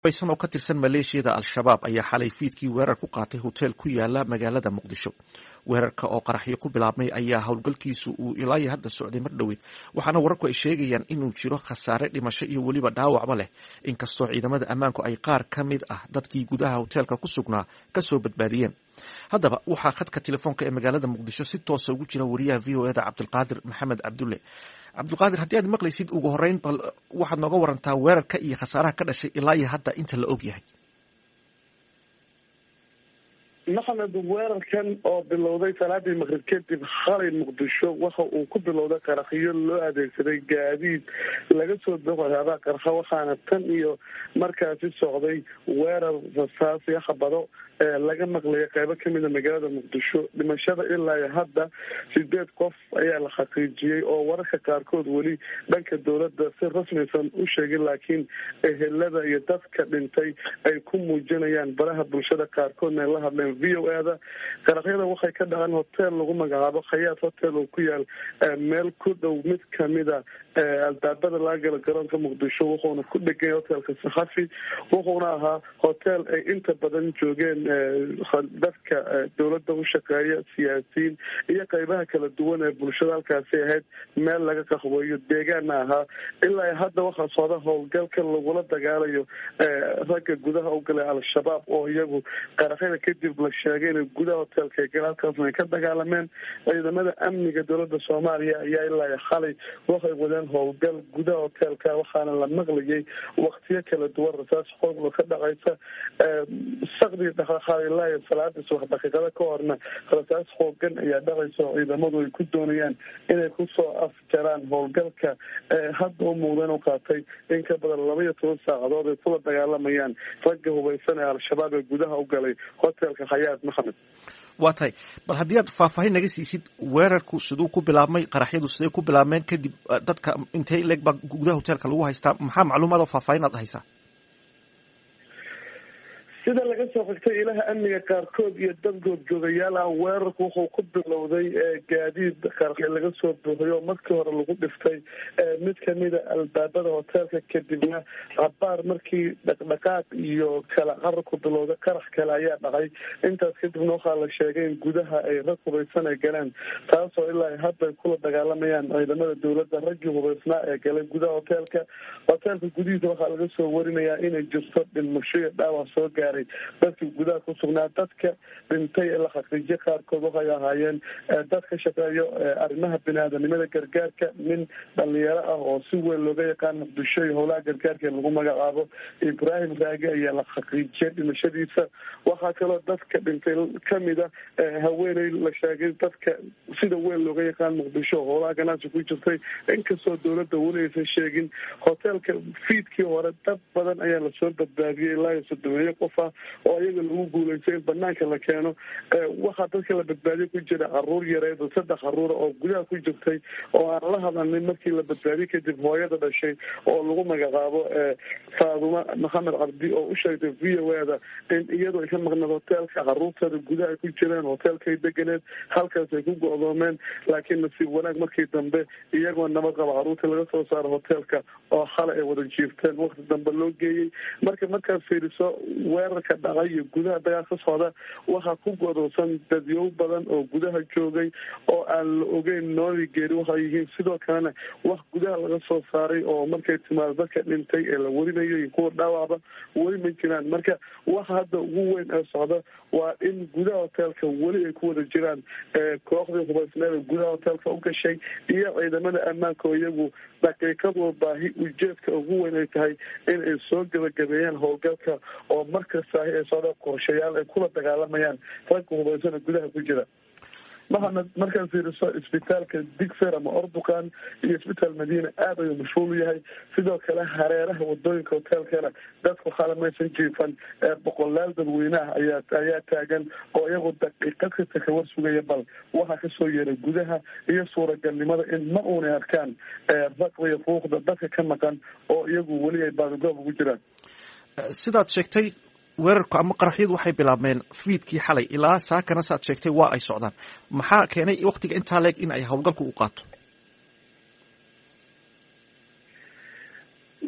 baysan oo ka tirsan maleeshiyada al-shabaab ayaa xalay fiidkii weerar ku qaatay hotel ku yaala magaalada muqdisho. weerarka oo qaraxyo ku bilaabmay ayaa howlgalkiisu uu ilaa iyo hadda socday mar dhoweyd, waxaana wararku ay sheegayaan inuu jiro khasaare dhimasho iyo weliba dhaawacba leh, inkastoo ciidamada ammaanku ay qaar ka mid ah dadkii gudaha hoteelka ku sugnaa kasoo badbaadiyeen. haddaba waxaa khadka telefoonka ee magaalada muqdisho si toosa ugu jira wariyaha v o eda cabdilqaadir maxamed cabdulle. cabdilqaadir, haddii aad maqlaysid ugu horeyn bal waxaad nooga warantaa weerarka iyo khasaaraha ka dhashay ilaa iyo hadda inta la og yahay. maxamed, weerarkan oo bilowday salaadii maqrib kadib xalay muqdisho waxa uu ku bilowday qaraxyo loo adeegsaday gaadiid laga soo boqoyaaba qarxa, waxaana tan iyo markaasi socday weerar rasaasi xabado laga maqlaya qeybo kamida magaalada muqdisho. dhimashada ilaa iyo hadda 8 qof ayaa la xaqiijiyey oo wararka qaarkood weli dhanka dowladda si rasmisan u sheegin, laakiin ehelada iyo dadka dhintay ay ku muujinayaan baraha bulshada qaarkoodna ay la hadleen v o eda. qaraxyada waxay ka dhaceen hotel lagu magacaabo khayaad hotel oo ku yaal meel ku dhow mid kamida albaabada laga gala garoonka muqdisho, wuxuuna ku dhegay hotelka saxafi, wuxuuna ahaa hotel ay inta badan joogeen dadka dowladda u shaqeeya, siyaasiyiin iyo qeybaha kala duwan ee bulshada. halkaasi ahayd meel laga qaxweeyo, deegaana ahaa. ilaa hadda waxaa socda howlgalka lagula dagaalayo ragga gudaha u galay al-shabaab oo iyagu qaraxyada kadib la sheegay inay gudaha hotelka gal halkaasna ay ka dagaalameen. ciidamada amniga dowladda soomaaliya ayaa ilaa xalay waxay wadeen howlgal gudaha hotelka, waxaana la maqlayay waqtiyo kala duwan rasaas xooglo ka dhacaysa. saqdii ilaa iyo salaadii subax daqiiqada ka horna rasaas xoogan ayaa dhacaysa oo ciidamadu ay ku doonayaan inay kusoo afjaraan howlgalka hadda u muuqda inuu qaatay in ka badan 12 saacadood ay kula dagaalamayaan ragga hubaysan ee al-shabaab ee gudaha u galay hotelka khayaad. maxamed, waa tahay, bal haddii aad faahfaahin naga siisid weerarku siduu ku bilaabmay, qaraxyadu siday ku bilaabmeen, kadib dadka intay leeg baa gudaha hotelka lagu haystaa, maxaa macluumaad oo faahfaahin aad haysaa? sida laga soo xigtay ilaha amniga qaarkood iyo dad goobjoogayaal ah, weerarku wuxuu ku bilowday gaadiid qaraxyo laga soo buuxiyo oo markii hore lagu dhiftay mid kamida albaabada hotelka. kadibna cabaar markii dhaqdhaqaaq iyo kala cararku bilowday, qarax kale ayaa dhacay. intaas kadibna waxaa la sheegay in gudaha ay rag hubaysan ay galeen, taasoo ilaa hadda ay kula dagaalamayaan ciidamada dowladda raggii hubaysnaa ee galay gudaha hotelka. hotelka gudihiisa waxaa laga soo warinayaa inay jirto dhimasho iyo dhaawac soo gaaray dadka gudaha ku sugnaa. dadka dhintay ee la xaqiijiye qaarkood waxay ahaayeen dad ka shaqeeyo arrimaha biniaadanimada gargaarka. nin dhalinyaro ah oo si weyn looga yaqaan muqdisho iyo howlaha gargaarka ee lagu magacaabo ibrahim raage ayaa la xaqiijiyay dhimashadiisa. waxaa kaloo dadka dhintay kamida haweeney la sheegay dadka sida weyn looga yaqaan muqdisho howlaha ganacsi ku jirtay, inkastoo dowladda weli aysan sheegin. hotelka fiidkii hore dad badan ayaa lasoo badbaadiyey, ilaa iyo 7 qof oo iyaga lagu guuleystay in banaanka la keeno. waxaa dadka la badbaadiye ku jira caruur yareed oo 3 caruura oo gudaha ku jirtay oo aan la hadalnin markii la badbaadiyey kadib hooyada dhashay oo lagu magacaabo faaduma maxamed cabdi oo u sheegtay v o eda in iyadoo ay ka maqneed hotelka, caruurteeda gudaha ay ku jireen, hotelkay deganeed, halkaas ay ku go-doomeen. laakiin nasiib wanaag markii dambe iyagoo nabad qaba caruurta laga soo saaro hotelka oo xalay ay wada jiifteen, waqti dambe loo geeyey. markaad fiiriso weerarka dhacay iyo gudaha dagaal ka socda, waxaa ku godoosan dadyow badan oo gudaha joogay oo aan la ogeyn nooli geeri waxay yihiin. sidoo kalena wax gudaha laga soo saaray oo markay timaado dadka dhintay ee la warinayo iyo kuwa dhaawacba weli ma jiraan. marka waxa hadda ugu weyn ee socda waa in gudaha hotelka weli ay ku wada jiraan kooxdii hubaysneed ee gudaha hotelka u gashay iyo ciidamada ammaanka oo iyagu daqiiqadoo baahi ujeedka ugu weyn ay tahay in ay soo gabagabeeyaan howlgalka oo markastaahi ay socda qorshayaal ay kula dagaalamayaan ragga hubaysana gudaha ku jira. maxamed, markaad fiiriso isbitaalka digfer ama orduqan iyo isbitaal madiina aad ayuu mashhuul yahay. sidoo kale hareeraha wadooyinka hotelkana dadku xalamaysan jiifan, boqolaal dadweynaha ayaa taagan oo iyagu daqiiqad kasta ka war sugaya bal waxaa kasoo yeeray gudaha iyo suuragalnimada in ma uunay arkaan raqdiya fuuqda dadka ka maqan oo iyagu weli ay baadagoob ugu jiraan. sidaad sheegtay, weerarku ama qaraxyadu waxay bilaabmeen fiidkii xalay ilaa saakana saad sheegtay waa ay socdaan. maxaa keenay waqtiga intaa leeg in ay howlgalku u qaato?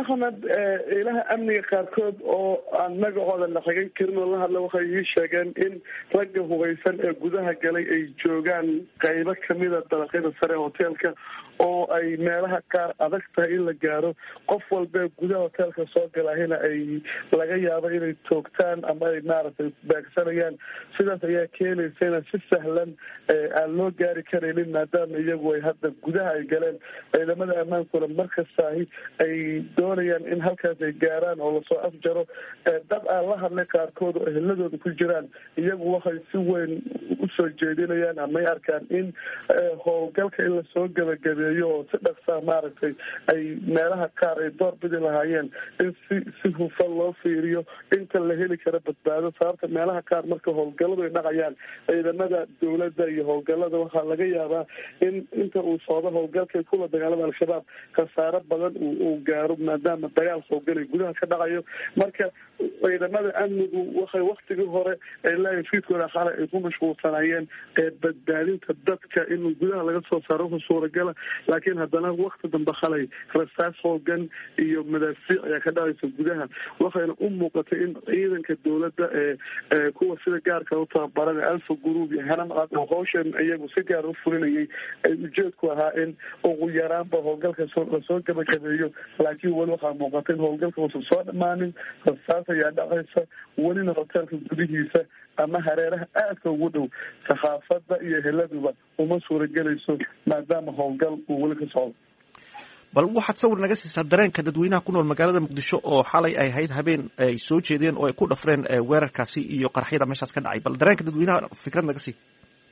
maxamed ilaha amniga qaarkood oo aan magacooda la xigan karin oo la hadla waxay ii sheegeen in ragga hubaysan ee gudaha galay ay joogaan qaybo kamida dabaqyada sare hoteelka oo ay meelaha qaar adag tahay in la gaaro qof walba gudaha hoteelka soo galahina ay laga yaabo inay toogtaan ama ay maaragtay beegsanayaan sidaas ayaa keenaysa ina si sahlan aan loo gaari karaynin maadaama iyagu ay hadda gudaha ay galeen ciidamada ammaankuna markastaahi ay doonayaan in halkaas ay gaaraan oo lasoo afjaro dad aan la hadlay qaarkood oo eheladooda ku jiraan iyagu waxay si weyn usoo jeedinayaan amay arkaan in howlgalka in lasoo gabagabeeyo oo si dhaqsaa maaragtay ay meelaha qaar ay door bidi lahaayeen in si hufan loo fiiriyo inta la heli karo badbaado sababta meelaha qaar marka howlgaladu ay dhacayaan ciidamada dowladda iyo howlgalada waxaa laga yaabaa in inta uu socdo howlgalkay kula dagaalada al-shabaab khasaaro badan uu gaaro maadaama dagaal howlgalay gudaha ka dhacayo marka ciidamada amnigu waxay waktigii hore ilaa fiidkooda xalay ay ku mashquulsanayeen badbaadinta dadka in gudaha laga soo saaro wuxuu suuragala laakiin haddana wakti dambe xalay rasaas hoogan iyo madaafiic ayaa ka dhacaysa gudaha waxayna u muuqatay in ciidanka dowladda kuwa sida gaarka u tababaran alfa group iyo hanamcad oo hawshan iyagu si gaar u fulinayay ay ujeedku ahaa in ugu yaraanba howlgalka lasoo gabagabeeyo laakiin weli waxaa muuqata in howlgalka uusan soo dhamaanin rasaas ayaa dhacaysa welina hoteelka gudihiisa ama hareeraha aadka ugu dhow saxaafadda iyo heladuba uma suuragelayso maadaama howlgal uu weli ka socdo bal waxaad sawir naga siisaa dareenka dadweynaha ku nool magaalada muqdisho oo xalay ay ahayd habeen ay soo jeedeen oo ay ku dhafreen weerarkaasi iyo qaraxyada meeshaas ka dhacay bal dareenka dadweynaha fikrad naga sii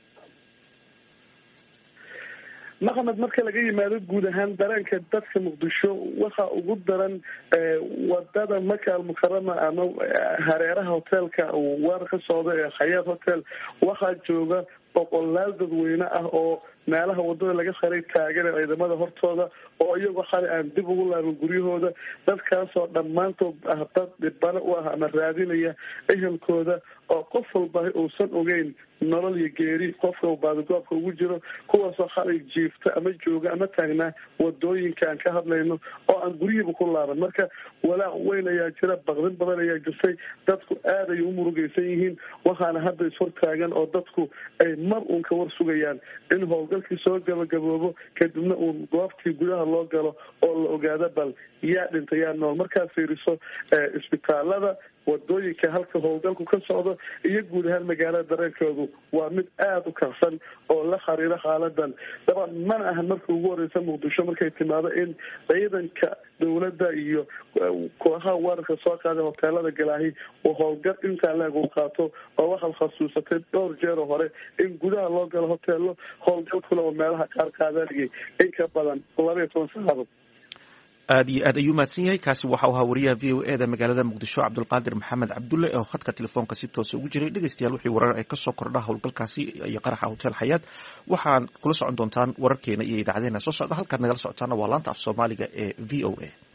maxamed marka laga yimaado guud ahaan dareenka dadka muqdisho waxa ugu daran wadada maka almukarama ama hareeraha hoteelka weerar ka socda ee khayaad hotel waxaa jooga boqolaal dadweyne ah oo meelaha wadada laga xiray taagan ciidamada hortooda oo iyagoo xalay aan dib ugu laaban guryahooda dadkaasoo dhammaantood ah dad dhibano u ah ama raadinaya ehelkooda oo qof walba uusan ogeyn nolol iyo geeri qofka uu baadigoobka ugu jiro kuwaasoo xalay jiifta ama jooga ama taagnaa wadooyinka aan ka hadlayno oo aan guryihiiba ku laaban marka walaac weyn ayaa jira baqdin badan ayaa jirtay dadku aad ay u murugaysan yihiin waxaana hadda ishortaagan oo dadku ay mar uun ka war sugayaan in howlgalkii soo gabagaboobo kadibna uun goobtii gudaha loo galo oo la ogaado bal yaa dhintay yaa nool markaad fiiriso isbitaalada wadooyinka halka howlgalku ka socdo iyo guud ahaan magaalada dareenkoodu waa mid aada u karsan oo la xiriira xaaladan daban mana ahan markii ugu horeysa muqdisho markay timaado in ciidanka dowladda iyo kooxaha weerarka soo qaaday hoteelada galaahi oo howlgal intaa leeg uu qaato oo waxaad khasuusatay dhowr jeero hore in gudaha loo galo hoteelo howlgalkuna oo meelaha qaar qaadanayay in ka badan 12 saacadood aad iyo aad ayuu mahadsan yahay kaasi waxa uu ahaa wariyaha v o e da magaalada muqdisho cabdulqaadir maxamed cabdulle oo khadka telefoonka si toosa ugu jiray dhegeystayaal wixii warar ay kasoo kordha howlgalkaasi iyo qaraxa hotel xayaad waxaan kula socon doontaan wararkeena iyo idaacadeena soo socda halkaad nagala socotaana waa laanta af soomaaliga ee v o a